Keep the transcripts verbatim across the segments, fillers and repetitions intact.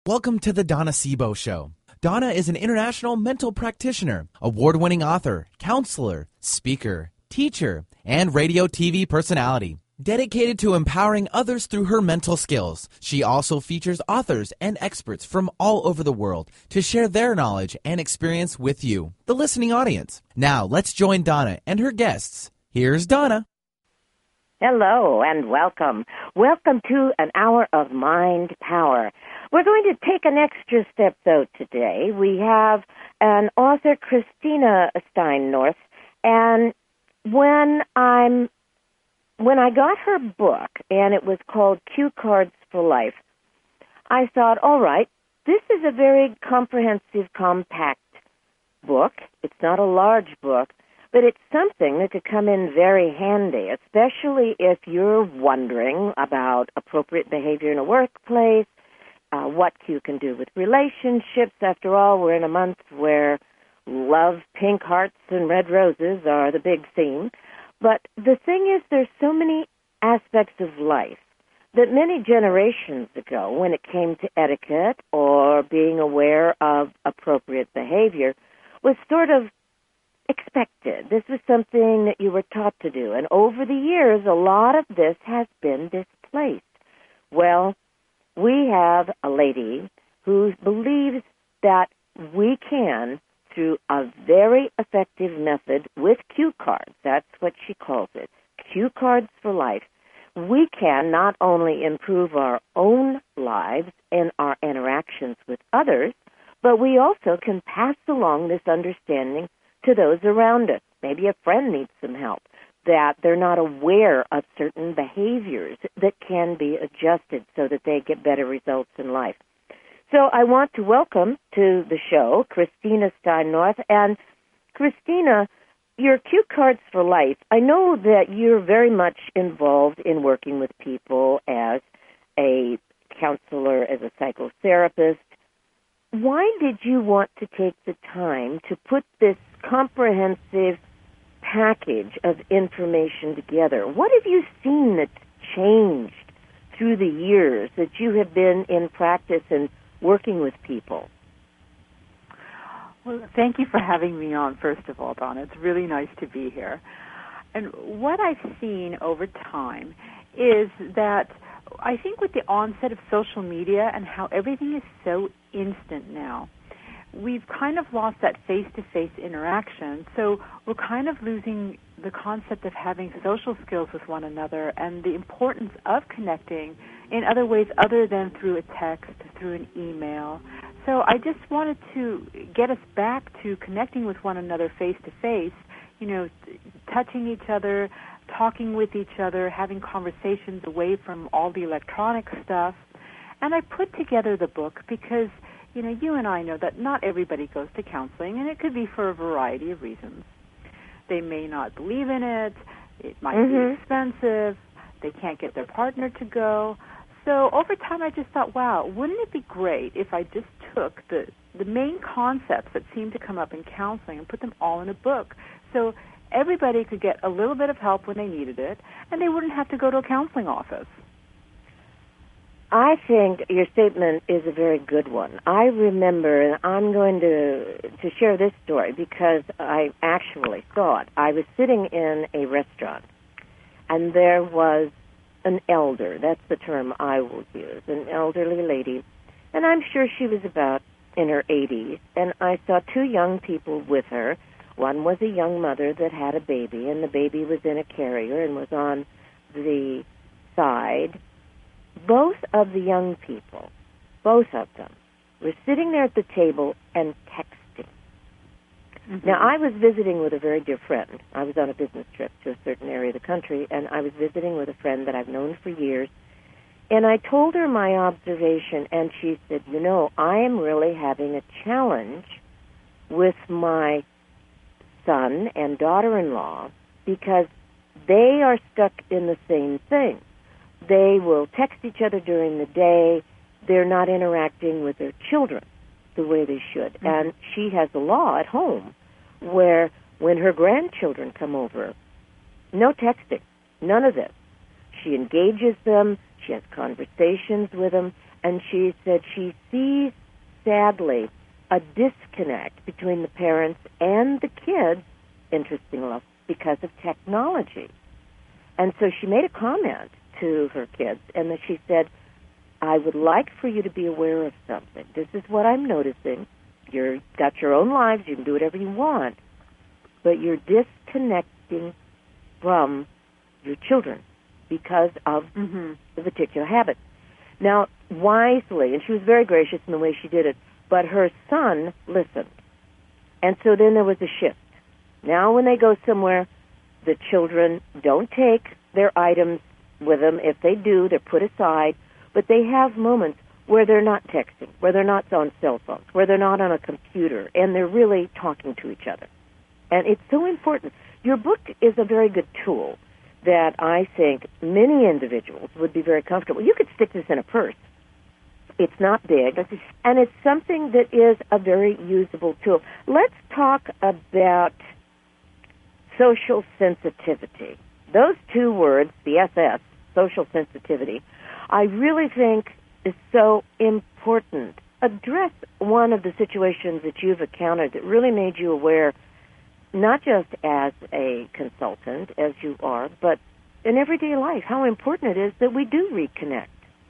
Welcome to the Donna Sebo Show. Donna is an international mental practitioner, award-winning author, counselor, speaker, teacher, and radio T V personality. Dedicated to empowering others through her mental skills, she also features authors and experts from all over the world to share their knowledge and experience with you, the listening audience. Now, let's join Donna and her guests. Here's Donna. Hello and welcome. Welcome to an hour of mind power. We're going to take an extra step, though, today. We have an author, Christina Stein-North, and when I'm when I got her book, and it was called Cue Cards for Life, I thought, all right, this is a very comprehensive, compact book. It's not a large book, but it's something that could come in very handy, especially if you're wondering about appropriate behavior in a workplace, uh, what you can do with relationships. After all, we're in a month where love, pink hearts, and red roses are the big theme. But the thing is, there's so many aspects of life that many generations ago, when it came to etiquette or being aware of appropriate behavior, was sort of expected. This was something that you were taught to do. And over the years, a lot of this has been displaced. Well, we have a lady who believes that we can, through a very effective method with cue cards, that's what she calls it, cue cards for life, we can not only improve our own lives and our interactions with others, but we also can pass along this understanding to those around us. Maybe a friend needs some help, that they're not aware of certain behaviors that can be adjusted so that they get better results in life. So I want to welcome to the show Christina Stein-North. And Christina, your Cue Cards for Life, I know that you're very much involved in working with people as a counselor, as a psychotherapist. Why did you want to take the time to put this comprehensive package of information together? What have you seen that's changed through the years that you have been in practice and working with people? Well, thank you for having me on, first of all, Donna. It's really nice to be here. And what I've seen over time is that I think with the onset of social media and how everything is so instant now, we've kind of lost that face-to-face interaction. So we're kind of losing the concept of having social skills with one another and the importance of connecting in other ways other than through a text, through an email. So I just wanted to get us back to connecting with one another face-to-face, you know, touching each other, talking with each other, having conversations away from all the electronic stuff. And I put together the book because, you know, you and I know that not everybody goes to counseling, and it could be for a variety of reasons. They may not believe in it. It might mm-hmm. be expensive. They can't get their partner to go. So over time, I just thought, wow, wouldn't it be great if I just took the, the main concepts that seem to come up in counseling and put them all in a book so everybody could get a little bit of help when they needed it, and they wouldn't have to go to a counseling office. I think your statement is a very good one. I remember, and I'm going to to share this story because I actually saw it. I was sitting in a restaurant, and there was an elder, that's the term I will use, an elderly lady, and I'm sure she was about in her eighties, and I saw two young people with her. One was a young mother that had a baby, and the baby was in a carrier and was on the side. Both of the young people, both of them, were sitting there at the table and texting. Mm-hmm. Now, I was visiting with a very dear friend. I was on a business trip to a certain area of the country, and I was visiting with a friend that I've known for years. And I told her my observation, and she said, you know, I am really having a challenge with my son and daughter-in-law because they are stuck in the same thing. They will text each other during the day. They're not interacting with their children the way they should. Mm-hmm. And she has a law at home where when her grandchildren come over, no texting, none of this. She engages them. She has conversations with them. and she said she sees, sadly, a disconnect between the parents and the kids, interestingly enough, because of technology. And so she made a comment to her kids, and then she said, I would like for you to be aware of something. This is what I'm noticing. You've got your own lives. You can do whatever you want. But you're disconnecting from your children because of mm-hmm. the particular habit. Now, wisely, and she was very gracious in the way she did it, but her son listened. And so then there was a shift. Now when they go somewhere, the children don't take their items with them. If they do, they're put aside. But they have moments where they're not texting, where they're not on cell phones, where they're not on a computer, and they're really talking to each other. And it's so important. Your book is a very good tool that I think many individuals would be very comfortable. You could stick this in a purse. It's not big, and it's something that is a very usable tool. Let's talk about social sensitivity. Those two words, the S S, social sensitivity, I really think is so important. Address one of the situations that you've encountered that really made you aware, not just as a consultant, as you are, but in everyday life, how important it is that we do reconnect.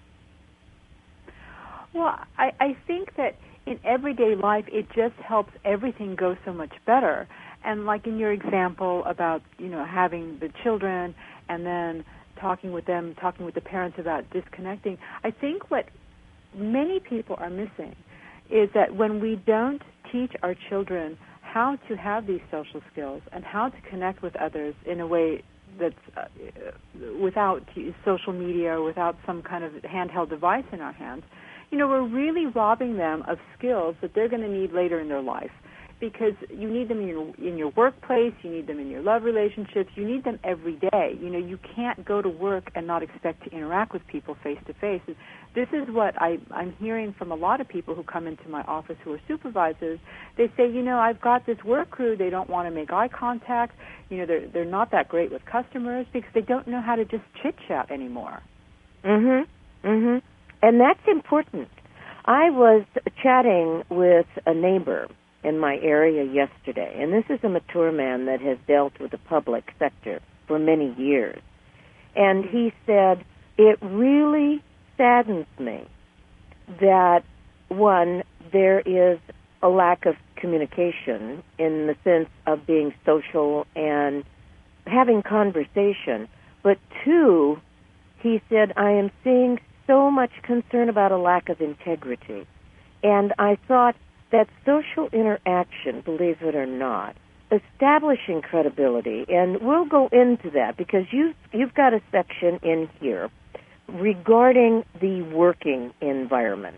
Well, I, I think that in everyday life, it just helps everything go so much better. And like in your example about, you know, having the children and then talking with them, talking with the parents about disconnecting, I think what many people are missing is that when we don't teach our children how to have these social skills and how to connect with others in a way that's uh, without social media or without some kind of handheld device in our hands, you know, we're really robbing them of skills that they're going to need later in their life, because you need them in your, in your workplace, you need them in your love relationships, you need them every day. You know, you can't go to work and not expect to interact with people face to face. This is what I, I'm hearing from a lot of people who come into my office who are supervisors. They say, you know, I've got this work crew, they don't want to make eye contact, you know, they're, they're not that great with customers because they don't know how to just chit-chat anymore. Mm-hmm, mm-hmm. And that's important. I was chatting with a neighbor in my area yesterday, and this is a mature man that has dealt with the public sector for many years. And he said, it really saddens me that, one, there is a lack of communication in the sense of being social and having conversation, but two, he said, I am seeing so much concern about a lack of integrity. And I thought that social interaction, believe it or not, establishing credibility, and we'll go into that because you've, you've got a section in here regarding the working environment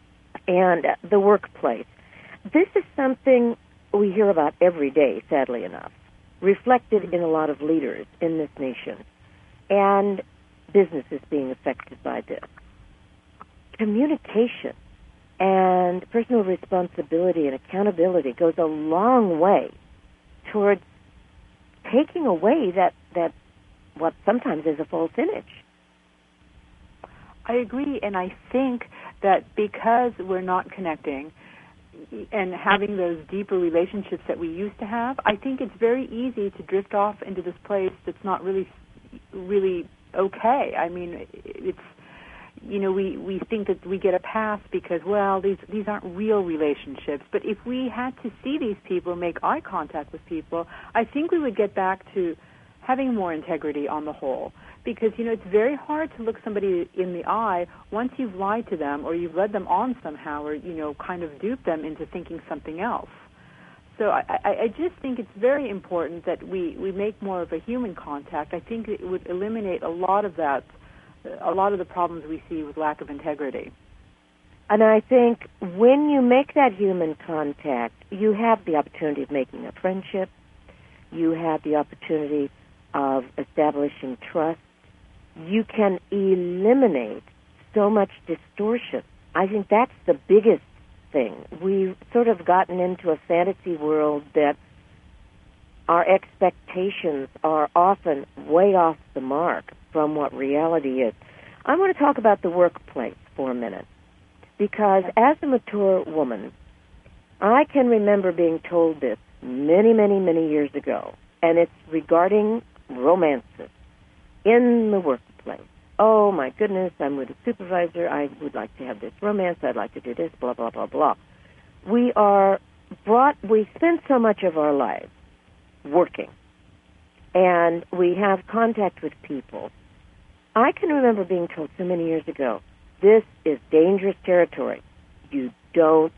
and the workplace. This is something we hear about every day, sadly enough, reflected in a lot of leaders in this nation, and businesses being affected by this. Communication and personal responsibility and accountability goes a long way towards taking away that, that what sometimes is a false image. I agree, and I think that because we're not connecting and having those deeper relationships that we used to have, I think it's very easy to drift off into this place that's not really, really okay. I mean, it's, you know, we, we think that we get a pass because, well, these these aren't real relationships. But if we had to see these people, make eye contact with people, I think we would get back to having more integrity on the whole. Because, you know, it's very hard to look somebody in the eye once you've lied to them or you've led them on somehow or, you know, kind of duped them into thinking something else. So I, I, I just think it's very important that we, we make more of a human contact. I think it would eliminate a lot of that, a lot of the problems we see with lack of integrity. And I think when you make that human contact, you have the opportunity of making a friendship. You have the opportunity of establishing trust. You can eliminate so much distortion. I think that's the biggest thing. We've sort of gotten into a fantasy world that our expectations are often way off the mark from what reality is. I want to talk about the workplace for a minute. because as a mature woman, I can remember being told this many, many, many years ago, and it's regarding romances in the workplace. Oh, my goodness, I'm with a supervisor. I would like to have this romance. I'd like to do this, blah, blah, blah, blah. We are brought, we spend so much of our lives working, and we have contact with people. I can remember being told so many years ago, this is dangerous territory. You don't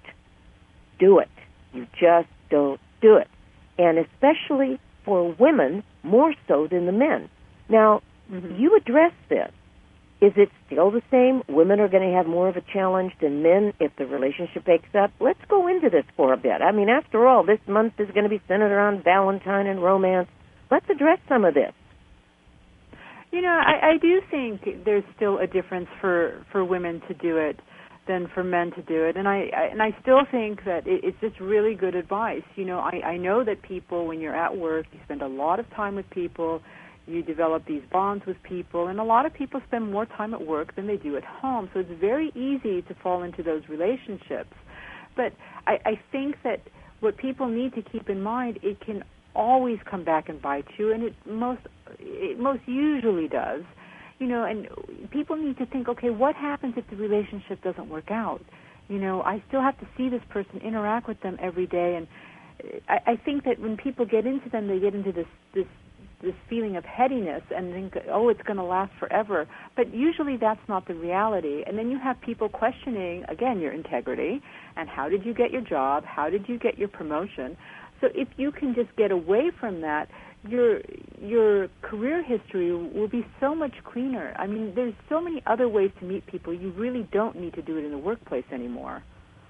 do it. You just don't do it. And especially for women, more so than the men. Now, mm-hmm. you address this. Is it still the same? Women are going to have more of a challenge than men if the relationship breaks up? Let's go into this for a bit. I mean, after all, this month is going to be centered around Valentine and romance. Let's address some of this. You know, I, I do think there's still a difference for, for women to do it than for men to do it, and I, I and I still think that it, it's just really good advice. You know, I, I know that people, when you're at work, you spend a lot of time with people, you develop these bonds with people, and a lot of people spend more time at work than they do at home, so it's very easy to fall into those relationships. But I, I think that what people need to keep in mind, it can always come back and bite you, and it most it most usually does. You know, and people need to think, okay, what happens if the relationship doesn't work out? You know, I still have to see this person, interact with them every day, and I, I think that when people get into them, they get into this this this feeling of headiness and think, oh, it's going to last forever. But usually that's not the reality. And then you have people questioning, again, your integrity, and how did you get your job? How did you get your promotion? So if you can just get away from that, your your career history will be so much cleaner. I mean, there's so many other ways to meet people. You really don't need to do it in the workplace anymore.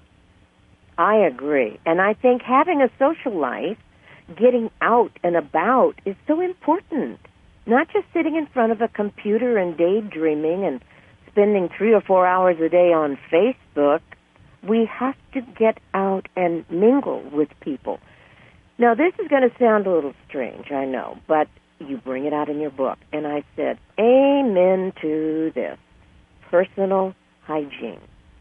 I agree. And I think having a social life, getting out and about, is so important. Not just sitting in front of a computer and daydreaming and spending three or four hours a day on Facebook. We have to get out and mingle with people. Now, this is going to sound a little strange, I know, but you bring it out in your book. And I said, amen to this. Personal hygiene.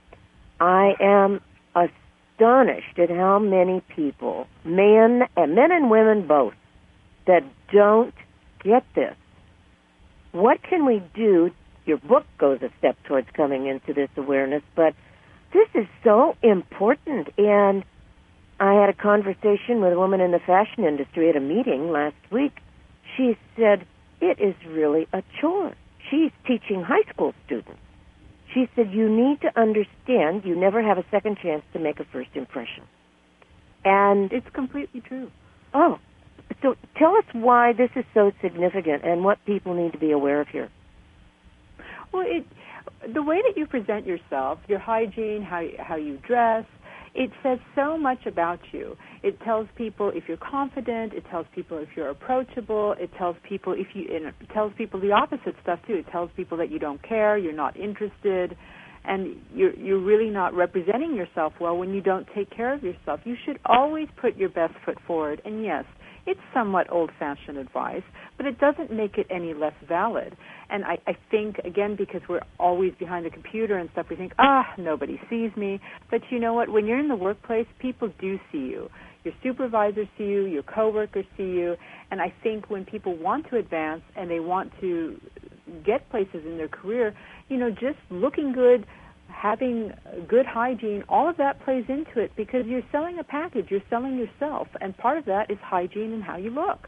I am astonished at how many people, men and men and women both, that don't get this. What can we do? Your book goes a step towards coming into this awareness, but this is so important. And I had a conversation with a woman in the fashion industry at a meeting last week. She said, it is really a chore. She's teaching high school students. She said, you need to understand you never have a second chance to make a first impression. And it's completely true. Oh, so tell us why this is so significant and what people need to be aware of here. Well, it, the way that you present yourself, your hygiene, how how you dress, it says so much about you. It tells people if you're confident. It tells people if you're approachable. It tells people if you. It tells people the opposite stuff too. It tells people that you don't care, you're not interested, and you're you're really not representing yourself well when you don't take care of yourself. You should always put your best foot forward. And yes, it's somewhat old-fashioned advice, but it doesn't make it any less valid. And I, I think, again, because we're always behind the computer and stuff, we think, ah, nobody sees me. But you know what? When you're in the workplace, people do see you. Your supervisors see you, your coworkers see you. And I think when people want to advance and they want to get places in their career, you know, just looking good, having good hygiene, all of that plays into it because you're selling a package. You're selling yourself. And part of that is hygiene and how you look.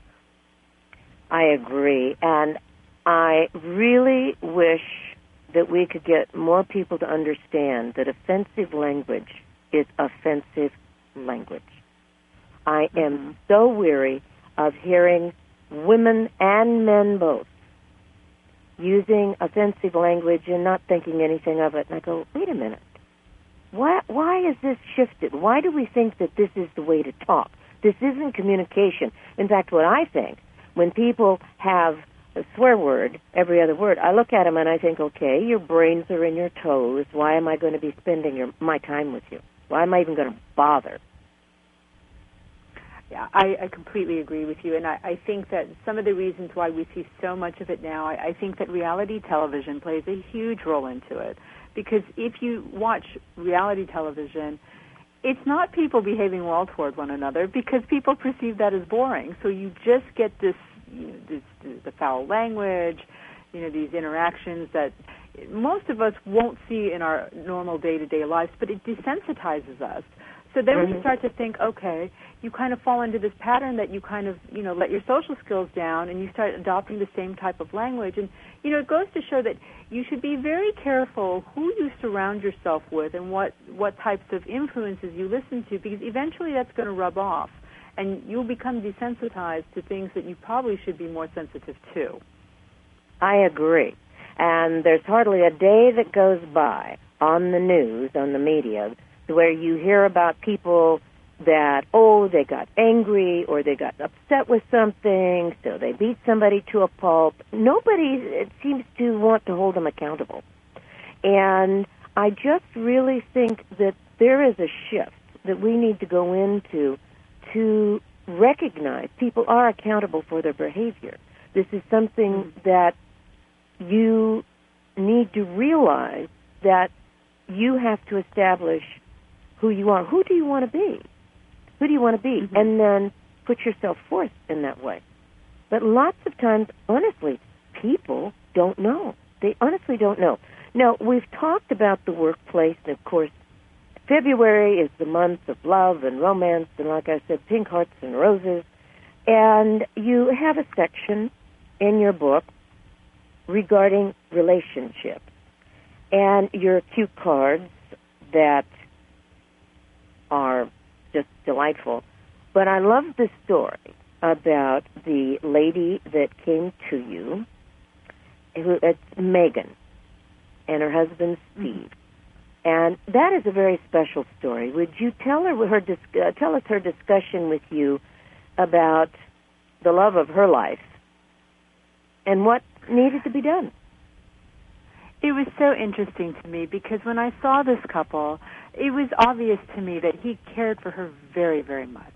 I agree. And I really wish that we could get more people to understand that offensive language is offensive language. I am mm-hmm. so weary of hearing women and men both using offensive language and not thinking anything of it. And I go, wait a minute. Why, why is this shifted? Why do we think that this is the way to talk? This isn't communication. In fact, what I think, when people have a swear word, every other word, I look at them and I think, okay, your brains are in your toes. Why am I going to be spending your, my time with you? Why am I even going to bother? I, I completely agree with you, and I, I think that some of the reasons why we see so much of it now, I, I think that reality television plays a huge role into it. Because if you watch reality television, it's not people behaving well toward one another because people perceive that as boring. So you just get this, you know, this, the foul language, you know, these interactions that most of us won't see in our normal day-to-day lives, but it desensitizes us. So then mm-hmm. we start to think, okay, you kind of fall into this pattern that you kind of, you know, let your social skills down and you start adopting the same type of language. And, you know, it goes to show that you should be very careful who you surround yourself with and what, what types of influences you listen to, because eventually that's going to rub off and you'll become desensitized to things that you probably should be more sensitive to. I agree. And there's hardly a day that goes by on the news, on the media, where you hear about people that, oh, they got angry or they got upset with something, so they beat somebody to a pulp. Nobody it seems to want to hold them accountable. And I just really think that there is a shift that we need to go into to recognize people are accountable for their behavior. This is something that you need to realize that you have to establish who you are. Who do you want to be? Who do you want to be? Mm-hmm. And then put yourself forth in that way. But lots of times, honestly, people don't know. They honestly don't know. Now, we've talked about the workplace, and of course, February is the month of love and romance, and like I said, pink hearts and roses. And you have a section in your book regarding relationships and your cue cards that are just delightful. But I love the story about the lady that came to you, who it's Megan, and her husband Steve. And that is a very special story. Would you tell her her dis- uh, tell us her discussion with you about the love of her life and what needed to be done? It was so interesting to me because when I saw this couple, it was obvious to me that he cared for her very, very much.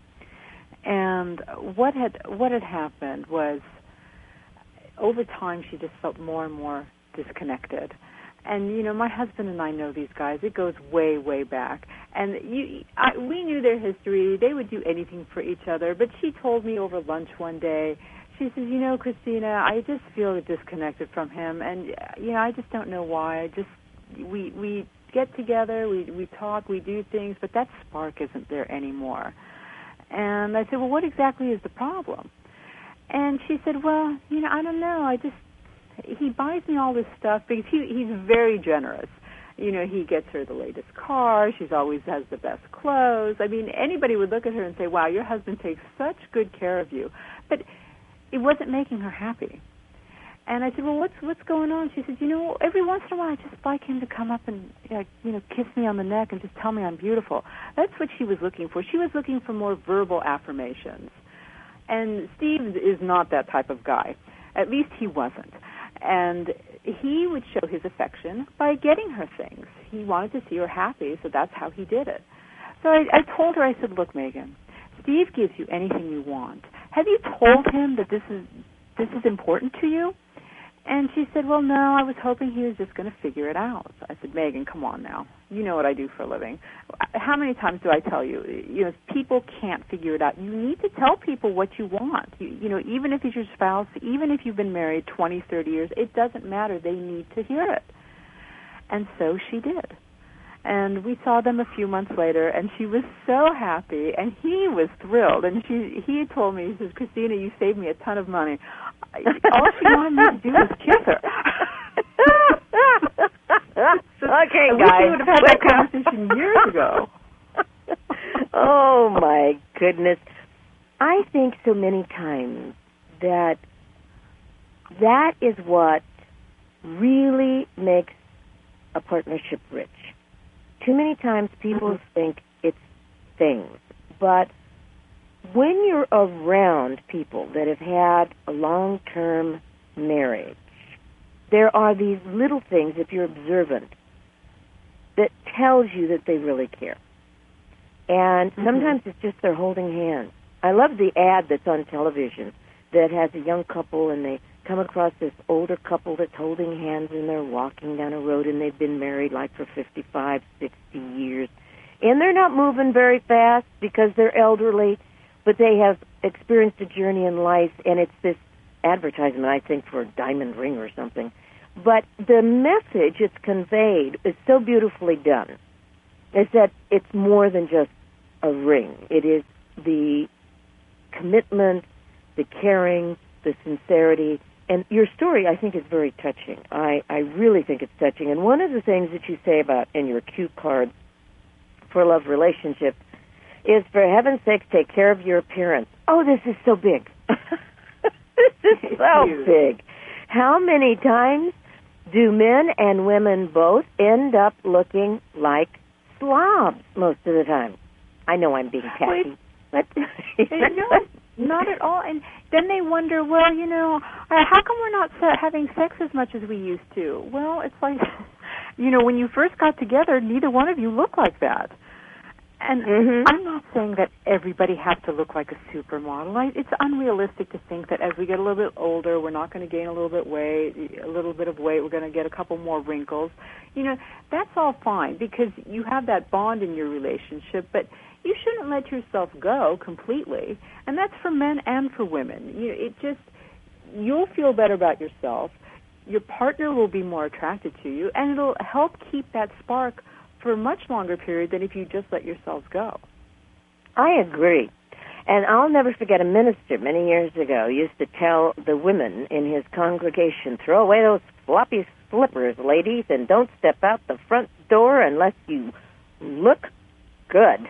And what had what had happened was, over time, she just felt more and more disconnected. And, you know, my husband and I know these guys. It goes way, way back. And you, I, we knew their history. They would do anything for each other. But she told me over lunch one day, she says, you know, Christina, I just feel disconnected from him. And, you know, I just don't know why. I just, we we get together, we, we talk, we do things, but that spark isn't there anymore. And I said, well, what exactly is the problem? And she said, well, you know, I don't know. I just, he buys me all this stuff because he he's very generous. You know, he gets her the latest car. She's always has the best clothes. I mean, anybody would look at her and say, wow, your husband takes such good care of you. But it wasn't making her happy. And I said, well, what's what's going on? She said, you know, every once in a while I just like him to come up and, uh, you know, kiss me on the neck and just tell me I'm beautiful. That's what she was looking for. She was looking for more verbal affirmations. And Steve is not that type of guy. At least he wasn't. And he would show his affection by getting her things. He wanted to see her happy, so that's how he did it. So I, I told her, I said, look, Megan, Steve gives you anything you want. Have you told him that this is this is important to you? And she said, well, no, I was hoping he was just going to figure it out. I said, Megan, come on now. You know what I do for a living. How many times do I tell you, you know, people can't figure it out. You need to tell people what you want. You, you know, even if it's your spouse, even if you've been married twenty, thirty years, it doesn't matter. They need to hear it. And so she did. And we saw them a few months later, and she was so happy, and he was thrilled. And she, he told me, he says, Christina, you saved me a ton of money. All she wanted me to do was kiss her. So okay, I guys. wish we would have had that conversation years ago. Oh, my goodness. I think so many times that that is what really makes a partnership rich. Too many times people mm-hmm. think it's things. But when you're around people that have had a long-term marriage, there are these little things, if you're observant, that tells you that they really care. And mm-hmm. sometimes it's just they're holding hands. I love the ad that's on television that has a young couple, and they come across this older couple that's holding hands, and they're walking down a road, and they've been married like for fifty-five, sixty years. And they're not moving very fast because they're elderly, but they have experienced a journey in life, and it's this advertisement, I think, for a diamond ring or something. But the message it's conveyed is so beautifully done. Is that it's more than just a ring. It is the commitment, the caring, the sincerity. And your story, I think, is very touching. I, I really think it's touching. And one of the things that you say about in your cue card for love relationships is, for heaven's sake, take care of your appearance. Oh, this is so big. This is so big. How many times do men and women both end up looking like slobs most of the time? I know I'm being tacky. But no, not at all. And then they wonder, well, you know, how come we're not having sex as much as we used to? Well, it's like, you know, when you first got together, neither one of you looked like that. And mm-hmm. I'm not saying that everybody has to look like a supermodel. I, it's unrealistic to think that as we get a little bit older, we're not going to gain a little bit weight, a little bit of weight. We're going to get a couple more wrinkles. You know, that's all fine because you have that bond in your relationship, but you shouldn't let yourself go completely. And that's for men and for women. You know, it just, you'll feel better about yourself. Your partner will be more attracted to you, and it'll help keep that spark for a much longer period than if you just let yourselves go. I agree. And I'll never forget a minister many years ago used to tell the women in his congregation, throw away those floppy slippers, ladies, and don't step out the front door unless you look good.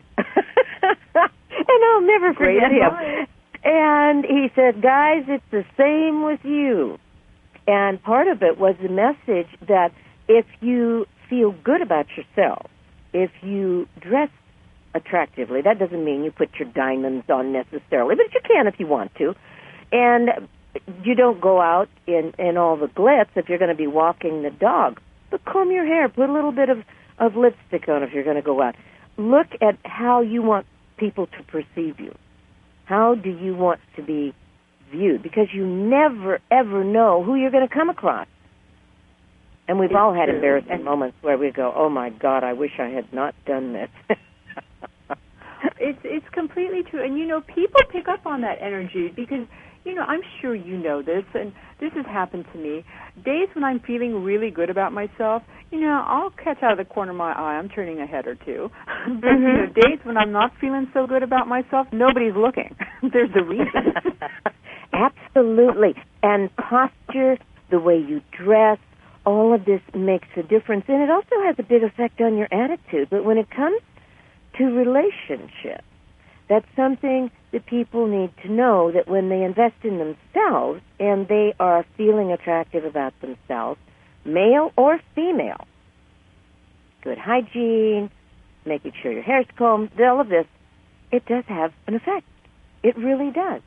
And I'll never forget him. And he said, guys, it's the same with you. And part of it was the message that if you feel good about yourself, if you dress attractively, that doesn't mean you put your diamonds on necessarily, but you can if you want to. And you don't go out in, in all the glitz if you're going to be walking the dog. But comb your hair, put a little bit of, of lipstick on if you're going to go out. Look at how you want people to perceive you. How do you want to be viewed? Because you never, ever know who you're going to come across. And we've it's all had true. embarrassing and moments where we go, oh, my God, I wish I had not done this. it's it's completely true. And, you know, people pick up on that energy because, you know, I'm sure you know this, and this has happened to me. Days when I'm feeling really good about myself, you know, I'll catch out of the corner of my eye, I'm turning a head or two. But, mm-hmm. you know, days when I'm not feeling so good about myself, nobody's looking. There's a reason. Absolutely. And posture, the way you dress, all of this makes a difference. And it also has a big effect on your attitude. But when it comes to relationships, that's something that people need to know, that when they invest in themselves and they are feeling attractive about themselves, male or female, good hygiene, making sure your hair's combed, all of this, it does have an effect. It really does.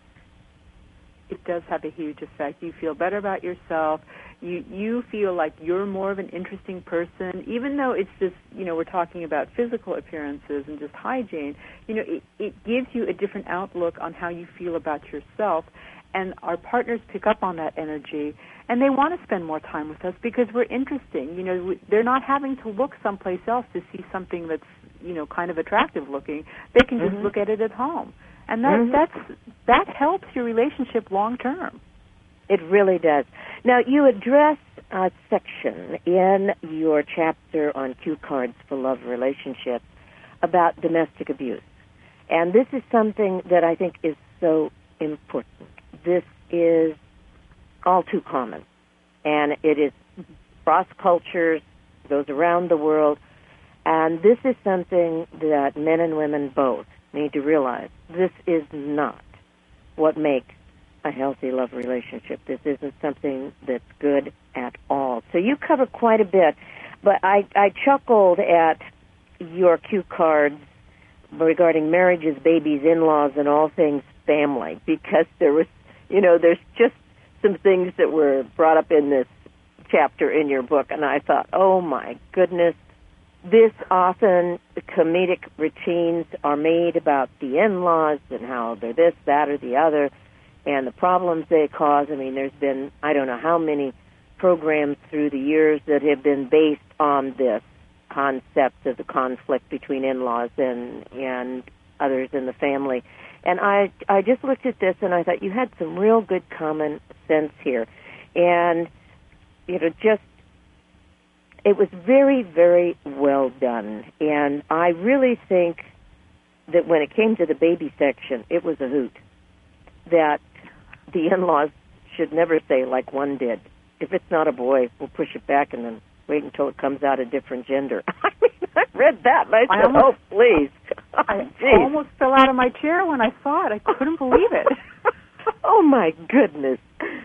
It does have a huge effect. You feel better about yourself. You you feel like you're more of an interesting person, even though it's just, you know, we're talking about physical appearances and just hygiene. You know, it, it gives you a different outlook on how you feel about yourself, and our partners pick up on that energy, and they want to spend more time with us because we're interesting. You know, we, they're not having to look someplace else to see something that's, you know, kind of attractive looking. They can just mm-hmm. look at it at home. And that mm-hmm. that's that helps your relationship long term. It really does. Now, you address a section in your chapter on cue cards for love relationships about domestic abuse. And this is something that I think is so important. This is all too common. And it is cross cultures, goes around the world. And this is something that men and women both need to realize. This is not what makes a healthy love relationship. This isn't something that's good at all. So you cover quite a bit, but I, I chuckled at your cue cards regarding marriages, babies, in-laws, and all things family, because there was, you know, there's just some things that were brought up in this chapter in your book, and I thought, oh my goodness, this often comedic routines are made about the in-laws and how they're this, that, or the other, and the problems they cause. I mean, there's been, I don't know how many programs through the years that have been based on this concept of the conflict between in-laws and and others in the family. And I I just looked at this and I thought you had some real good common sense here. And, you know, just, it was very, very well done. And I really think that when it came to the baby section, it was a hoot. That the in-laws should never say, like one did, if it's not a boy, we'll push it back and then wait until it comes out a different gender. I mean, I read that and I said, I almost, oh, please. I oh, almost fell out of my chair when I saw it. I couldn't believe it. Oh, my goodness.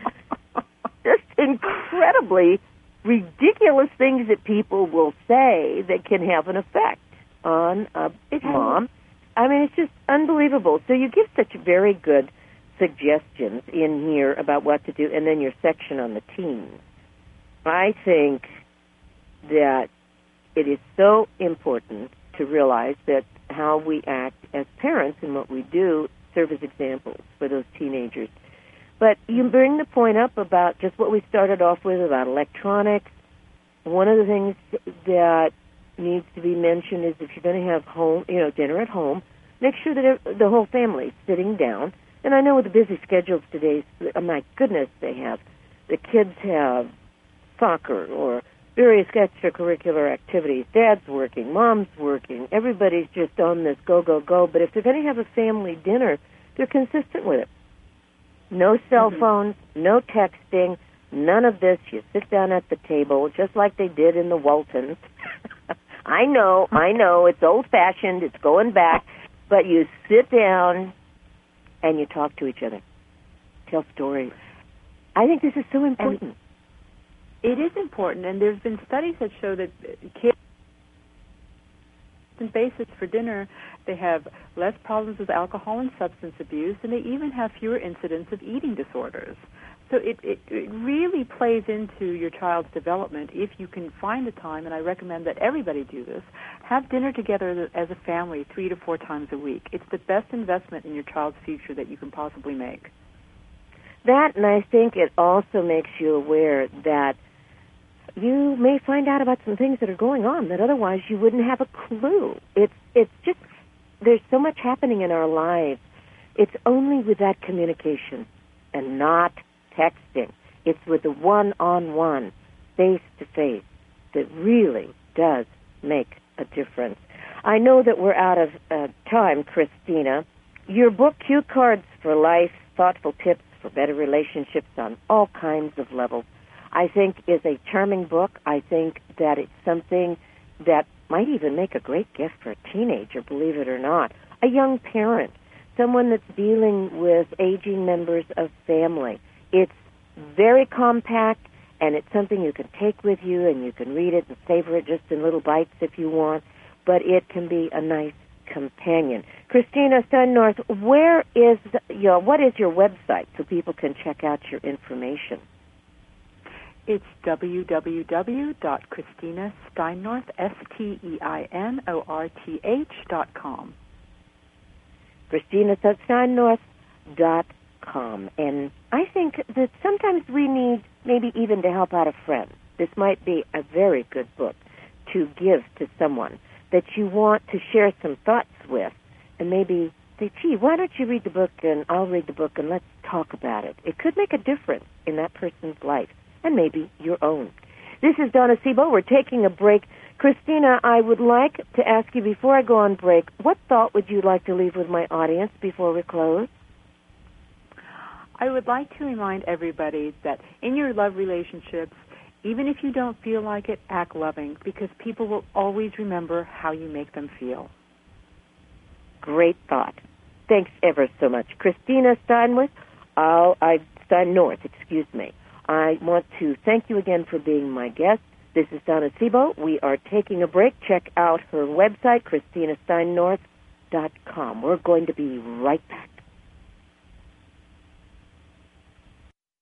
Just incredibly ridiculous things that people will say that can have an effect on a mom. I mean, it's just unbelievable. So you give such very good suggestions in here about what to do, and then your section on the teens. I think that it is so important to realize that how we act as parents and what we do serve as examples for those teenagers. But you bring the point up about just what we started off with about electronics. One of the things that needs to be mentioned is if you're going to have home, you know, dinner at home, make sure that the whole family is sitting down. And I know with the busy schedules today, oh my goodness, they have, the kids have soccer or various extracurricular activities. Dad's working, mom's working, everybody's just on this go, go, go. But if they're going to have a family dinner, they're consistent with it. No cell mm-hmm. phones, no texting, none of this. You sit down at the table, just like they did in the Waltons. I know, I know, it's old-fashioned, it's going back, but you sit down and you talk to each other, tell stories. I think this is so important. And it is important, and there's been studies that show that kids on basis for dinner, they have less problems with alcohol and substance abuse, and they even have fewer incidents of eating disorders. So it, it, it really plays into your child's development if you can find the time, and I recommend that everybody do this. Have dinner together as a family three to four times a week. It's the best investment in your child's future that you can possibly make. That, and I think it also makes you aware that you may find out about some things that are going on that otherwise you wouldn't have a clue. It's it's just, there's so much happening in our lives. It's only with that communication and not texting. It's with the one-on-one, face-to-face that really does make a difference. I know that we're out of uh, time, Christina. Your book, Cue Cards for Life, Thoughtful Tips for Better Relationships on All Kinds of Levels, I think is a charming book. I think that it's something that might even make a great gift for a teenager, believe it or not. A young parent, someone that's dealing with aging members of family. It's very compact, and it's something you can take with you, and you can read it and savor it just in little bites if you want, but it can be a nice companion. Christina Steinnorth, where is your, what is your website so people can check out your information? It's w w w dot christina steinnorth, S T E I N O R T H dot com. christina steinnorth dot com. And I think that sometimes we need, maybe even to help out a friend, this might be a very good book to give to someone that you want to share some thoughts with, and maybe say, gee, why don't you read the book and I'll read the book and let's talk about it. It could make a difference in that person's life, and maybe your own. This is Donna Sebo. We're taking a break. Christina, I would like to ask you before I go on break, what thought would you like to leave with my audience before we close? I would like to remind everybody that in your love relationships, even if you don't feel like it, act loving, because people will always remember how you make them feel. Great thought. Thanks ever so much. Christina Steinworth, uh, I, Steinnorth, excuse me. I want to thank you again for being my guest. This is Donna Sebo. We are taking a break. Check out her website, christina steinnorth dot com. We're going to be right back.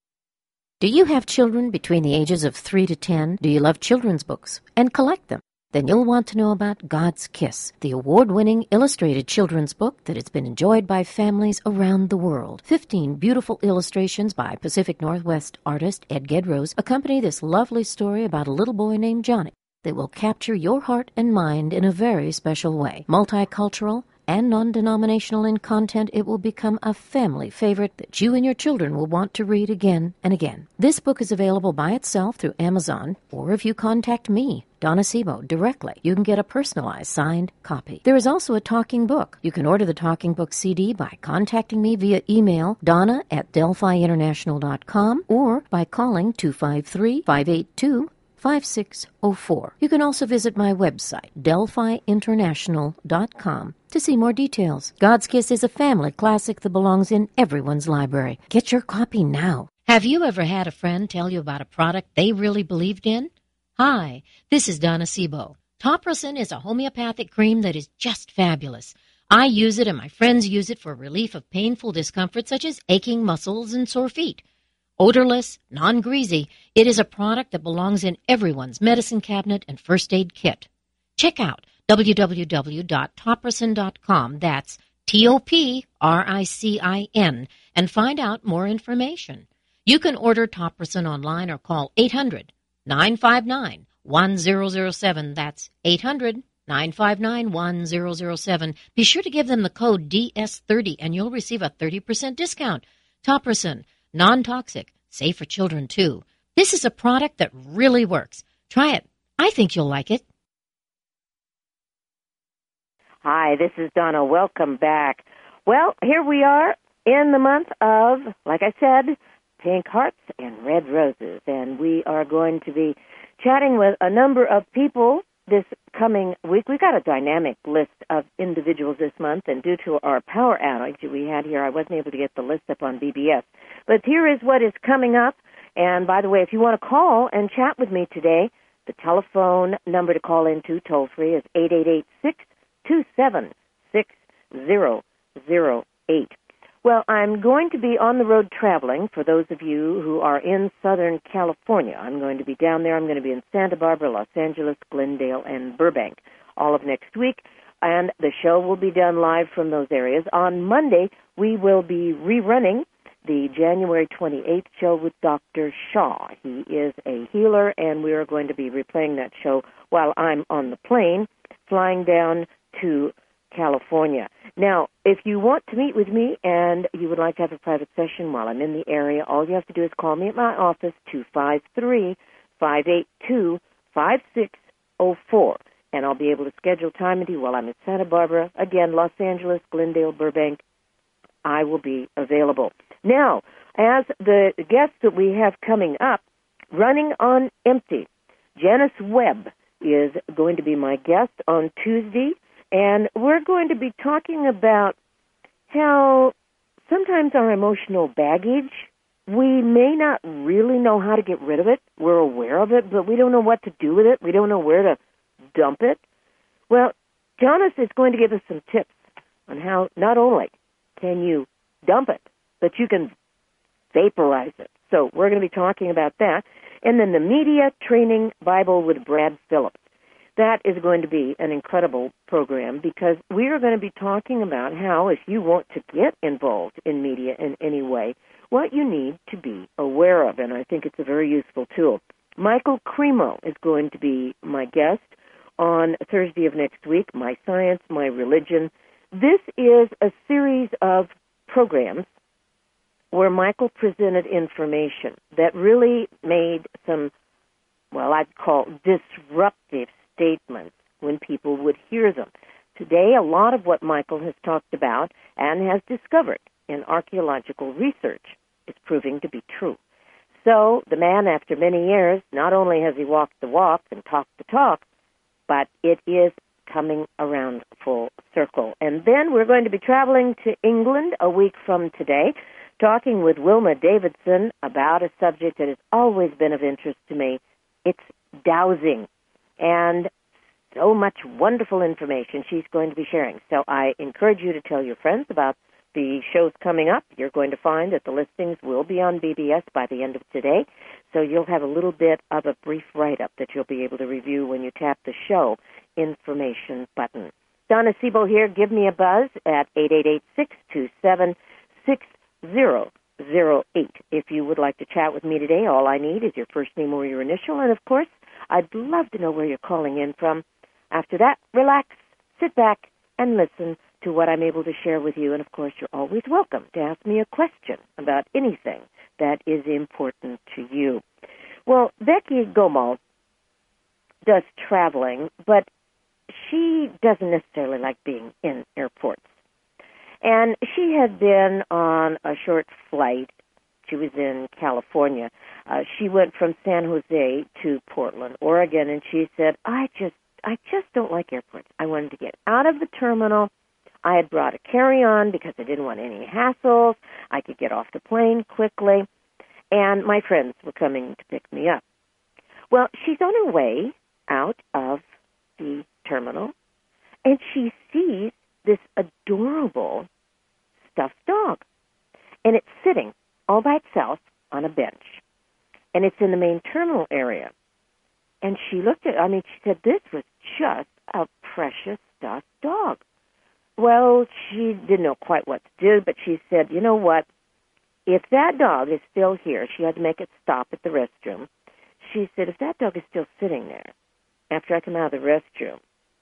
Do you have children between the ages of three to ten? Do you love children's books and collect them? then you'll want to know about God's Kiss, the award-winning illustrated children's book that has been enjoyed by families around the world. Fifteen beautiful illustrations by Pacific Northwest artist Ed Gedrose accompany this lovely story about a little boy named Johnny that will capture your heart and mind in a very special way. Multicultural and non-denominational in content, it will become a family favorite that you and your children will want to read again and again. This book is available by itself through Amazon, or if you contact me, Donna Sebo, directly, you can get a personalized signed copy. There is also a talking book. You can order the talking book C D by contacting me via email, donna at delphi international dot com, or by calling two five three, five eight two, five six zero four. You can also visit my website, delphi international dot com, to see more details. God's Kiss is a family classic that belongs in everyone's library. Get your copy now. Have you ever had a friend tell you about a product they really believed in? Hi, this is Donna Sebo. Topricin is a homeopathic cream that is just fabulous. I use it and my friends use it for relief of painful discomfort such as aching muscles and sore feet. Odorless, non-greasy, it is a product that belongs in everyone's medicine cabinet and first aid kit. Check out w w w dot topricin dot com, that's T O P R I C I N, and find out more information. You can order Topricin online or call eight hundred, nine five nine, one zero zero seven, that's eight hundred, nine five nine, one zero zero seven. Be sure to give them the code D S thirty and you'll receive a thirty percent discount. Topricin, non-toxic, safe for children too. This is a product that really works. Try it. I think you'll like it. Hi, this is Donna. Welcome back. Well, here we are in the month of, like I said, pink hearts and red roses. And we are going to be chatting with a number of people this coming week. We've got a dynamic list of individuals this month, and due to our power outage that we had here, I wasn't able to get the list up on B B S. But here is what is coming up. And by the way, if you want to call and chat with me today, the telephone number to call into toll-free is eight eight eight, six two seven, six zero zero eight. Well, I'm going to be on the road traveling for those of you who are in Southern California. I'm going to be down there. I'm going to be in Santa Barbara, Los Angeles, Glendale, and Burbank all of next week. And the show will be done live from those areas. On Monday, we will be rerunning the January twenty-eighth show with Doctor Shaw. He is a healer, and we are going to be replaying that show while I'm on the plane flying down to California. Now, if you want to meet with me and you would like to have a private session while I'm in the area, all you have to do is call me at my office, two five three, five eight two, five six zero four, and I'll be able to schedule time with you while I'm in Santa Barbara. Again, Los Angeles, Glendale, Burbank, I will be available. Now, as the guests that we have coming up, Running on Empty, Janice Webb is going to be my guest on Tuesday. And we're going to be talking about how sometimes our emotional baggage, we may not really know how to get rid of it. We're aware of it, but we don't know what to do with it. We don't know where to dump it. Well, Janice is going to give us some tips on how not only can you dump it, but you can vaporize it. So we're going to be talking about that. And then the Media Training Bible with Brad Phillips. That is going to be an incredible program because we are going to be talking about how, if you want to get involved in media in any way, what you need to be aware of, and I think it's a very useful tool. Michael Cremo is going to be my guest on Thursday of next week, My Science, My Religion. This is a series of programs where Michael presented information that really made some, well, I'd call disruptive statements when people would hear them. Today, a lot of what Michael has talked about and has discovered in archaeological research is proving to be true. So the man, after many years, not only has he walked the walk and talked the talk, but it is coming around full circle. And then we're going to be traveling to England a week from today, talking with Wilma Davidson about a subject that has always been of interest to me. It's dowsing. And so much wonderful information she's going to be sharing. So I encourage you to tell your friends about the shows coming up. You're going to find that the listings will be on B B S by the end of today. So you'll have a little bit of a brief write-up that you'll be able to review when you tap the show information button. Donna Sebo here. Give me a buzz at eight eight eight, six two seven, six zero zero eight. If you would like to chat with me today, all I need is your first name or your initial. And, of course, I'd love to know where you're calling in from. After that, relax, sit back, and listen to what I'm able to share with you. And, of course, you're always welcome to ask me a question about anything that is important to you. Well, Becky Gomal does traveling, but she doesn't necessarily like being in airports. And she had been on a short flight. She was in California. Uh, she went from San Jose to Portland, Oregon, and she said, I just I just don't like airports. I wanted to get out of the terminal. I had brought a carry-on because I didn't want any hassles. I could get off the plane quickly. And my friends were coming to pick me up. Well, she's on her way out of the terminal, and she sees this adorable stuffed dog. And it's sitting all by itself on a bench. And it's in the main terminal area. And she looked at it, I mean, she said, this was just a precious stuffed dog. Well, she didn't know quite what to do, but she said, you know what? If that dog is still here, she had to make it stop at the restroom. She said, if that dog is still sitting there after I come out of the restroom,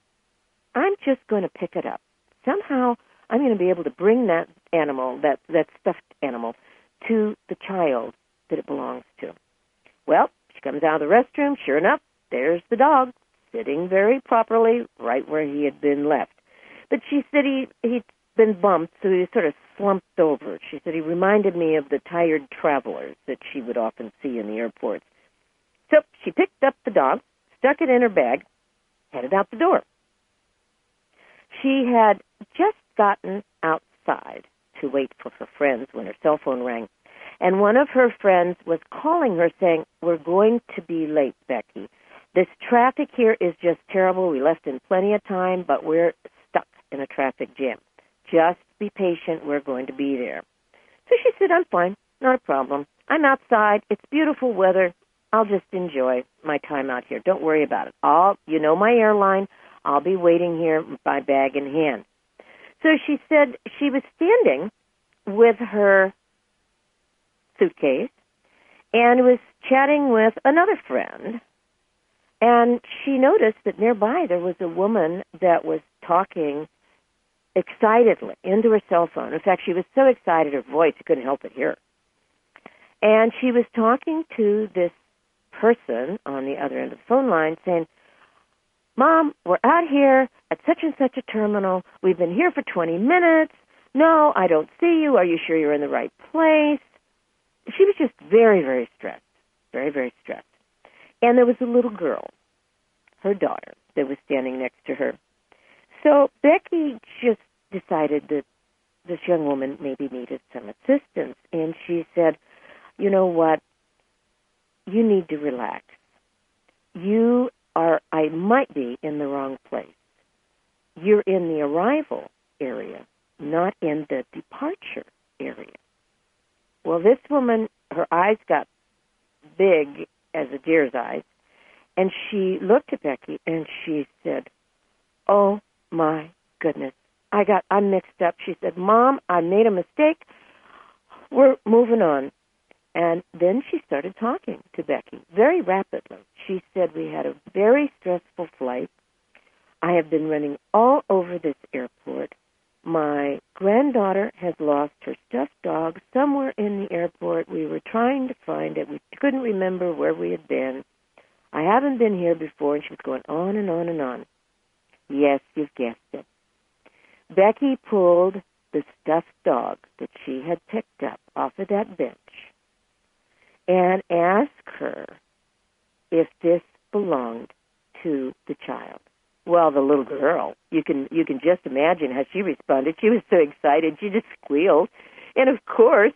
I'm just going to pick it up. Somehow, I'm going to be able to bring that animal, that, that stuffed animal, to the child that it belongs to. Well, she comes out of the restroom. Sure enough, there's the dog, sitting very properly right where he had been left. But she said he, he'd been bumped, so he was sort of slumped over. She said he reminded me of the tired travelers that she would often see in the airports. So she picked up the dog, stuck it in her bag, headed out the door. She had just gotten outside to wait for her friends when her cell phone rang. And one of her friends was calling her saying, we're going to be late, Becky. This traffic here is just terrible. We left in plenty of time, but we're stuck in a traffic jam. Just be patient. We're going to be there. So she said, I'm fine. Not a problem. I'm outside. It's beautiful weather. I'll just enjoy my time out here. Don't worry about it. I'll, you know my airline. I'll be waiting here with my bag in hand. So she said she was standing with her suitcase and was chatting with another friend. And she noticed that nearby there was a woman that was talking excitedly into her cell phone. In fact, she was so excited her voice, you couldn't help but hear. And she was talking to this person on the other end of the phone line saying, Mom, we're out here at such and such a terminal. We've been here for twenty minutes. No, I don't see you. Are you sure you're in the right place? She was just very, very stressed, very, very stressed. And there was a little girl, her daughter, that was standing next to her. So Becky just decided that this young woman maybe needed some assistance. And she said, you know what? You need to relax. You are, I might be in the wrong place. You're in the arrival area, not in the departure area. Well, this woman, her eyes got big as a deer's eyes, and she looked at Becky and she said, oh my goodness, I got, I'm mixed up. She said, Mom, I made a mistake. We're moving on. And then she started talking to Becky very rapidly. She said, we had a very stressful flight. I have been running all over this airport. My granddaughter has lost her stuffed dog somewhere in the airport. We were trying to find it. We couldn't remember where we had been. I haven't been here before. And she was going on and on and on. Yes, you've guessed it. Becky pulled the stuffed dog that she had picked up off of that bench and asked her if this belonged to the child. Well, the little girl, you can you can just imagine how she responded. She was so excited, she just squealed. And, of course,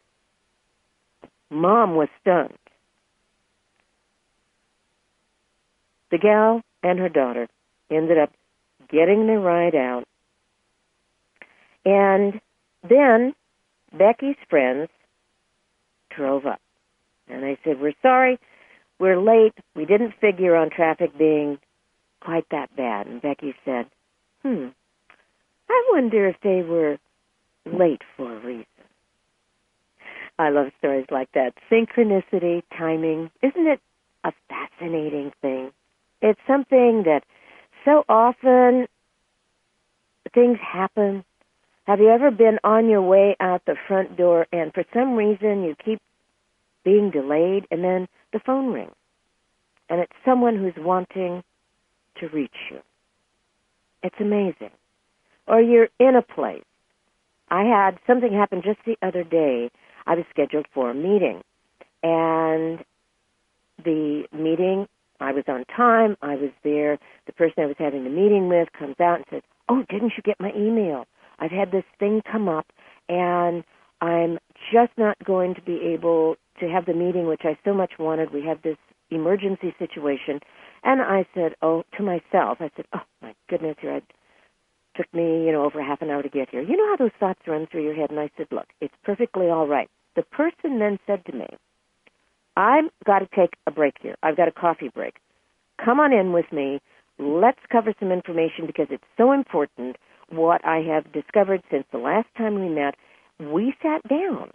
Mom was stunned. The gal and her daughter ended up getting the ride out. And then Becky's friends drove up. And I said, we're sorry, we're late. We didn't figure on traffic being quite that bad. And Becky said, hmm, I wonder if they were late for a reason. I love stories like that. Synchronicity, timing. Isn't it a fascinating thing? It's something that so often things happen. Have you ever been on your way out the front door and for some reason you keep being delayed and then the phone rings and it's someone who's wanting to reach you? It's amazing. Or you're in a place. I had something happen just the other day. I was scheduled for a meeting, and the meeting, I was on time, I was there, the person I was having the meeting with comes out and says, oh, didn't you get my email? I've had this thing come up, and I'm just not going to be able to have the meeting, which I so much wanted. We have this emergency situation. And I said, oh, to myself, I said, oh, my goodness, here, it took me, you know, over half an hour to get here. You know how those thoughts run through your head? And I said, look, it's perfectly all right. The person then said to me, I've got to take a break here. I've got a coffee break. Come on in with me. Let's cover some information because it's so important what I have discovered since the last time we met. We sat down,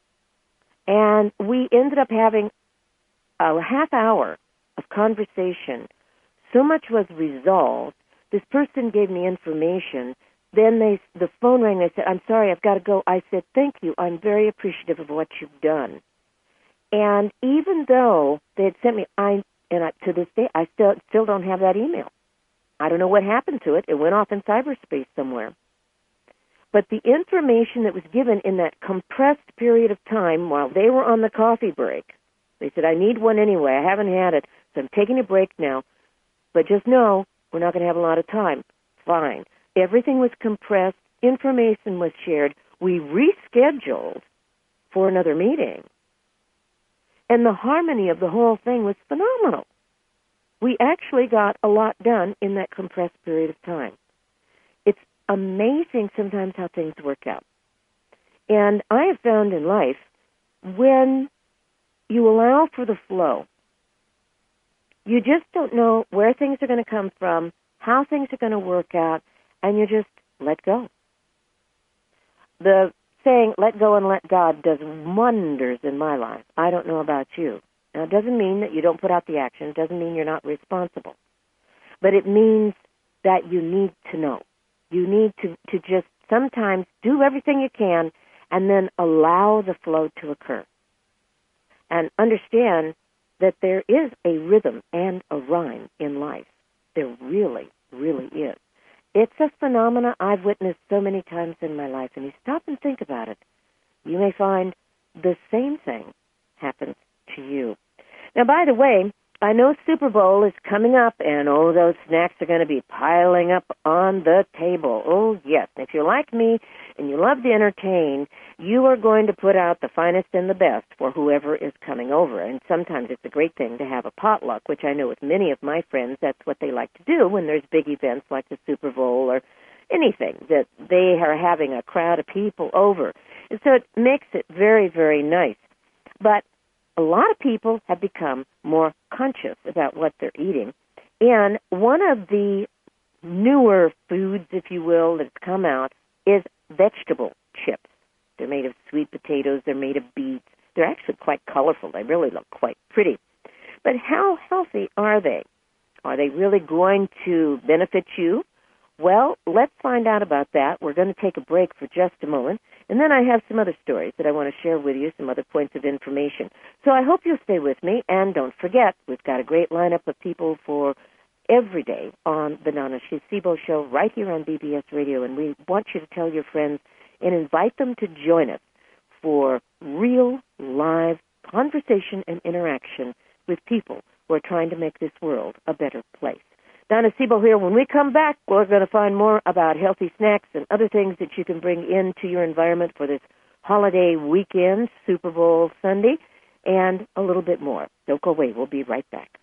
and we ended up having a half hour of conversation. So much was resolved. This person gave me information. Then they, the phone rang. They said, I'm sorry, I've got to go. I said, thank you. I'm very appreciative of what you've done. And even though they had sent me, I and I, to this day, I still still don't have that email. I don't know what happened to it. It went off in cyberspace somewhere. But the information that was given in that compressed period of time while they were on the coffee break, they said, I need one anyway. I haven't had it, so I'm taking a break now. But just know, we're not going to have a lot of time. Fine. Everything was compressed. Information was shared. We rescheduled for another meeting. And the harmony of the whole thing was phenomenal. We actually got a lot done in that compressed period of time. It's amazing sometimes how things work out. And I have found in life, when you allow for the flow, you just don't know where things are going to come from, how things are going to work out, and you just let go. The saying, let go and let God, does wonders in my life. I don't know about you. Now, it doesn't mean that you don't put out the action. It doesn't mean you're not responsible. But it means that you need to know. You need to, to just sometimes do everything you can and then allow the flow to occur. And understand that there is a rhythm and a rhyme in life. There really, really is. It's a phenomena I've witnessed so many times in my life, and you stop and think about it, you may find the same thing happens to you. Now, by the way, I know Super Bowl is coming up, and oh, those snacks are going to be piling up on the table. Oh, yes. If you're like me and you love to entertain, you are going to put out the finest and the best for whoever is coming over. And sometimes it's a great thing to have a potluck, which I know with many of my friends, that's what they like to do when there's big events like the Super Bowl or anything, that they are having a crowd of people over. And so it makes it very, very nice. But a lot of people have become more conscious about what they're eating. And one of the newer foods, if you will, that's come out is vegetable chips. They're made of sweet potatoes. They're made of beets. They're actually quite colorful. They really look quite pretty. But how healthy are they? Are they really going to benefit you? Well, let's find out about that. We're going to take a break for just a moment. And then I have some other stories that I want to share with you, some other points of information. So I hope you'll stay with me. And don't forget, we've got a great lineup of people for every day on the Donna Shisibo Show right here on B B S Radio. And we want you to tell your friends and invite them to join us for real, live conversation and interaction with people who are trying to make this world a better place. Donna Shisibo here. When we come back, we're going to find more about healthy snacks and other things that you can bring into your environment for this holiday weekend, Super Bowl Sunday, and a little bit more. Don't go away. We'll be right back.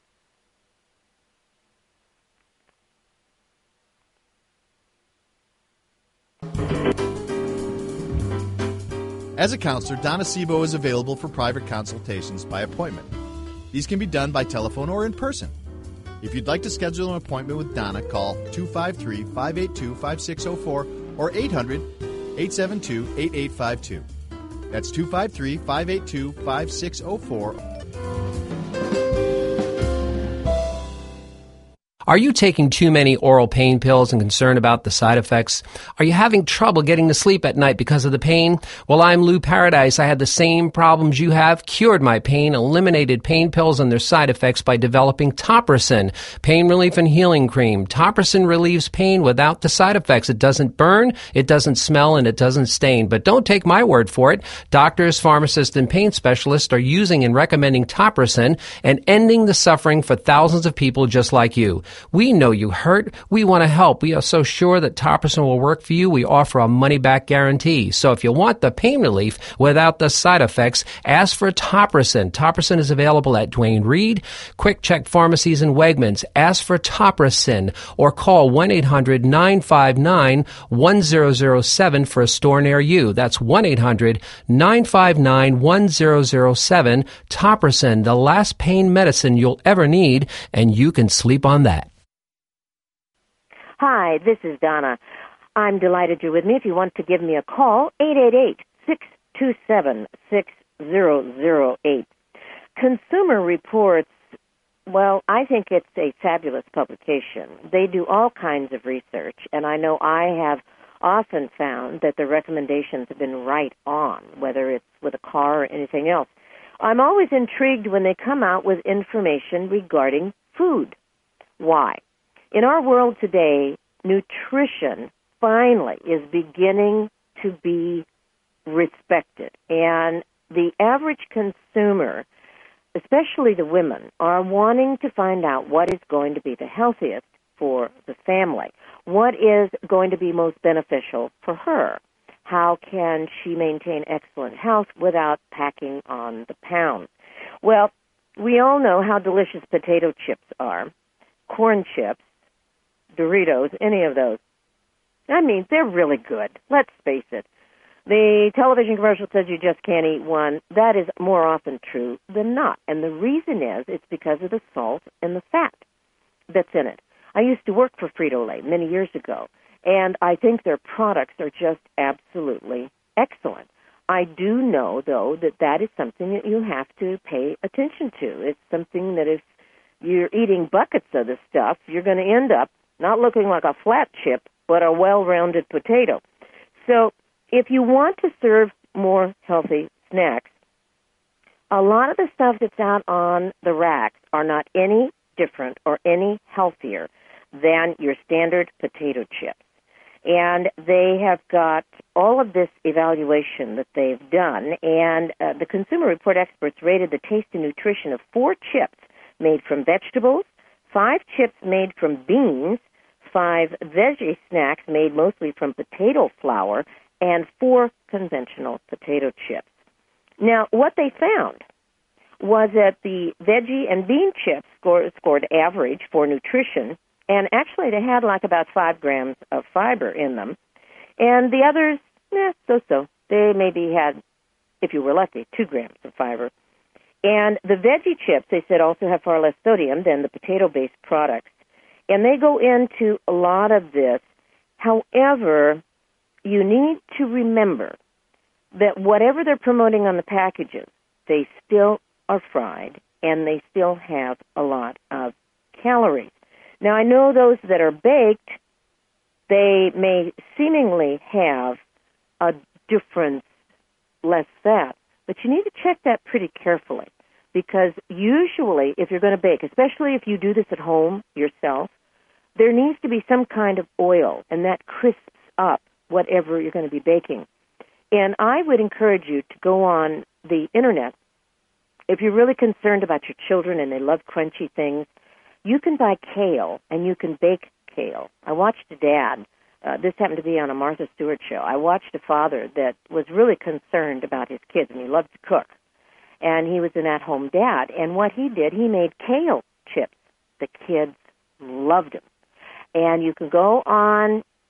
As a counselor, Donna Sebo is available for private consultations by appointment. These can be done by telephone or in person. If you'd like to schedule an appointment with Donna, call two five three, five eight two, five six zero four or eight hundred, eight seven two, eight eight five two. That's two five three, five eight two, five six zero four. Are you taking too many oral pain pills and concerned about the side effects? Are you having trouble getting to sleep at night because of the pain? Well, I'm Lou Paradise. I had the same problems you have, cured my pain, eliminated pain pills and their side effects by developing Topricin, pain relief and healing cream. Topricin relieves pain without the side effects. It doesn't burn, it doesn't smell, and it doesn't stain. But don't take my word for it. Doctors, pharmacists, and pain specialists are using and recommending Topricin and ending the suffering for thousands of people just like you. We know you hurt. We want to help. We are so sure that Topricin will work for you. We offer a money-back guarantee. So if you want the pain relief without the side effects, ask for Topricin. Topricin is available at Duane Reade, Quick Check Pharmacies, and Wegmans. Ask for Topricin or call one eight hundred, nine five nine, one zero zero seven for a store near you. That's one eight hundred, nine five nine, one zero zero seven. Topricin, the last pain medicine you'll ever need, and you can sleep on that. Hi, this is Donna. I'm delighted you're with me. If you want to give me a call, eight eight eight, six two seven, six zero zero eight. Consumer Reports, well, I think it's a fabulous publication. They do all kinds of research, and I know I have often found that the recommendations have been right on, whether it's with a car or anything else. I'm always intrigued when they come out with information regarding food. Why? In our world today, nutrition finally is beginning to be respected. And the average consumer, especially the women, are wanting to find out what is going to be the healthiest for the family. What is going to be most beneficial for her? How can she maintain excellent health without packing on the pounds? Well, we all know how delicious potato chips are, corn chips, Doritos, any of those. I mean, they're really good. Let's face it. The television commercial says you just can't eat one. That is more often true than not. And the reason is it's because of the salt and the fat that's in it. I used to work for Frito-Lay many years ago, and I think their products are just absolutely excellent. I do know, though, that that is something that you have to pay attention to. It's something that if you're eating buckets of this stuff, you're going to end up not looking like a flat chip, but a well-rounded potato. So if you want to serve more healthy snacks, a lot of the stuff that's out on the racks are not any different or any healthier than your standard potato chips. And they have got all of this evaluation that they've done, and uh, the Consumer Report experts rated the taste and nutrition of four chips made from vegetables, five chips made from beans, five veggie snacks made mostly from potato flour, and four conventional potato chips. Now, what they found was that the veggie and bean chips scored, scored average for nutrition, and actually they had like about five grams of fiber in them. And the others, eh, so-so. They maybe had, if you were lucky, two grams of fiber. And the veggie chips, they said, also have far less sodium than the potato-based products. And they go into a lot of this. However, you need to remember that whatever they're promoting on the packages, they still are fried, and they still have a lot of calories. Now, I know those that are baked, they may seemingly have a difference, less fat, but you need to check that pretty carefully, because usually if you're going to bake, especially if you do this at home yourself, there needs to be some kind of oil, and that crisps up whatever you're going to be baking. And I would encourage you to go on the Internet. If you're really concerned about your children and they love crunchy things, you can buy kale, and you can bake kale. I watched a dad. Uh, this happened to be on a Martha Stewart show. I watched a father that was really concerned about his kids, and he loved to cook. And he was an at-home dad. And what he did, he made kale chips. The kids loved them. And you can go on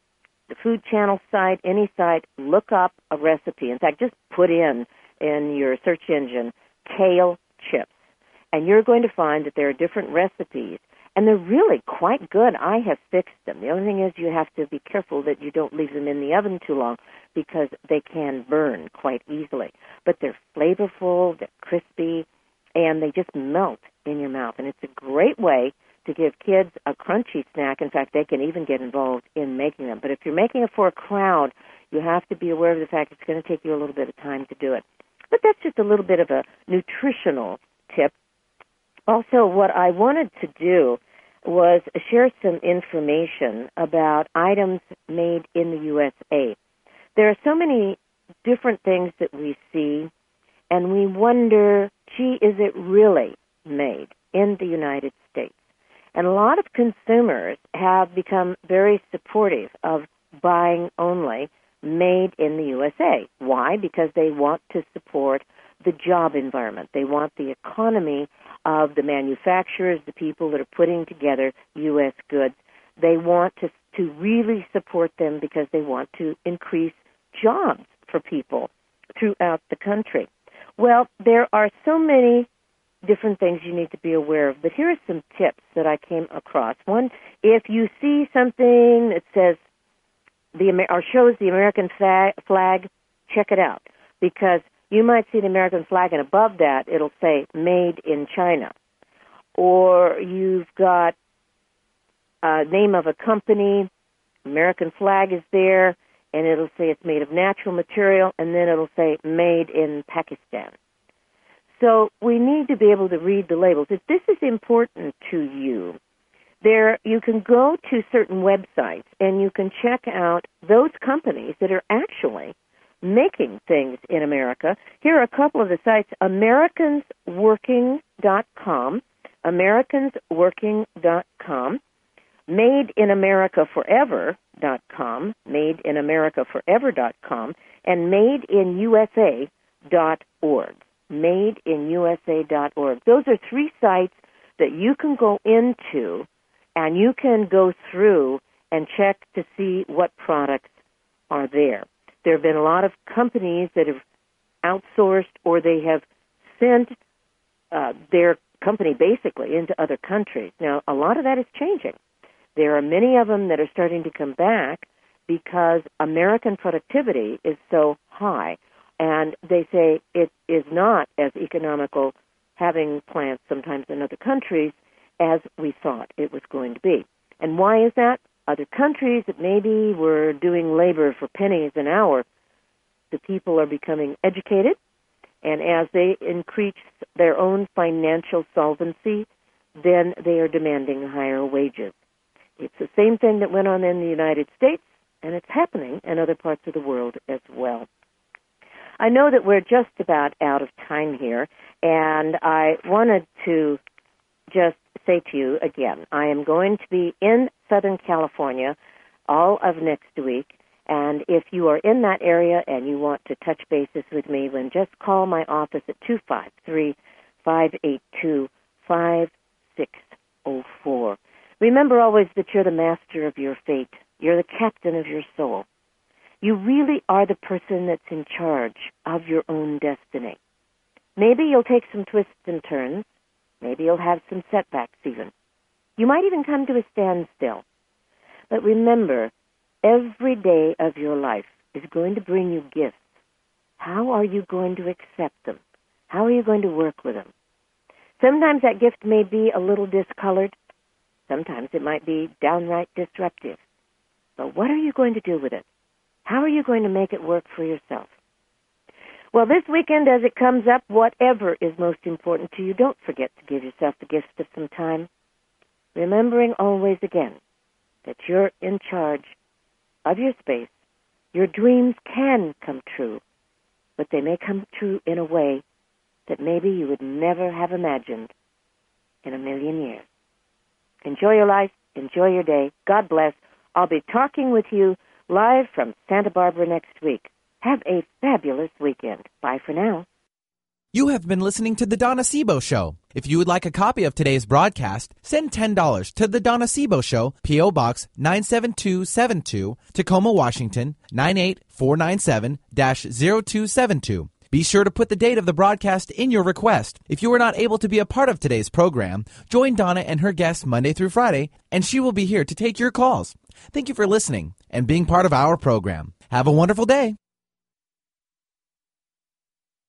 the Food Channel site, any site, look up a recipe. In fact, just put in, in your search engine, kale chips. And you're going to find that there are different recipes. And they're really quite good. I have fixed them. The only thing is you have to be careful that you don't leave them in the oven too long because they can burn quite easily. But they're flavorful, they're crispy, and they just melt in your mouth. And it's a great way to give kids a crunchy snack. In fact, they can even get involved in making them. But if you're making it for a crowd, you have to be aware of the fact it's going to take you a little bit of time to do it. But that's just a little bit of a nutritional tip. Also, what I wanted to do was share some information about items made in the U S A. There are so many different things that we see, and we wonder, gee, is it really made in the United States? And a lot of consumers have become very supportive of buying only made in the U S A. Why? Because they want to support the job environment. They want the economy of the manufacturers, the people that are putting together U S goods. They want to, to really support them because they want to increase jobs for people throughout the country. Well, there are so many different things you need to be aware of, but here are some tips that I came across. One, if you see something that says the or shows the American flag, check it out, because you might see the American flag, and above that it'll say "Made in China," or you've got a name of a company, American flag is there, and it'll say it's made of natural material, and then it'll say "Made in Pakistan." So we need to be able to read the labels. If this is important to you, there you can go to certain websites and you can check out those companies that are actually making things in America. Here are a couple of the sites: Americans Working dot com, Americans Working dot com, Made in America Forever dot com, Made in America Forever dot com, and Made in U S A dot org. Made in U S A dot org. Those are three sites that you can go into and you can go through and check to see what products are there. There have been a lot of companies that have outsourced or they have sent uh, their company basically into other countries. Now, a lot of that is changing. There are many of them that are starting to come back because American productivity is so high. And they say it is not as economical having plants sometimes in other countries as we thought it was going to be. And why is that? Other countries that maybe were doing labor for pennies an hour, the people are becoming educated, and as they increase their own financial solvency, then they are demanding higher wages. It's the same thing that went on in the United States, and it's happening in other parts of the world as well. I know that we're just about out of time here, and I wanted to just say to you again, I am going to be in Southern California all of next week, and if you are in that area and you want to touch bases with me, then just call my office at two five three, five eight two, five six zero four. Remember always that you're the master of your fate. You're the captain of your soul. You really are the person that's in charge of your own destiny. Maybe you'll take some twists and turns. Maybe you'll have some setbacks even. You might even come to a standstill. But remember, every day of your life is going to bring you gifts. How are you going to accept them? How are you going to work with them? Sometimes that gift may be a little discolored. Sometimes it might be downright disruptive. But what are you going to do with it? How are you going to make it work for yourself? Well, this weekend as it comes up, whatever is most important to you, don't forget to give yourself the gift of some time, remembering always again that you're in charge of your space. Your dreams can come true, but they may come true in a way that maybe you would never have imagined in a million years. Enjoy your life. Enjoy your day. God bless. I'll be talking with you live from Santa Barbara next week. Have a fabulous weekend. Bye for now. You have been listening to The Donna Sebo Show. If you would like a copy of today's broadcast, send ten dollars to The Donna Sebo Show, P O. Box nine seven two seven two, Tacoma, Washington, nine eight four nine seven dash zero two seven two. Be sure to put the date of the broadcast in your request. If you are not able to be a part of today's program, join Donna and her guests Monday through Friday, and she will be here to take your calls. Thank you for listening and being part of our program. Have a wonderful day.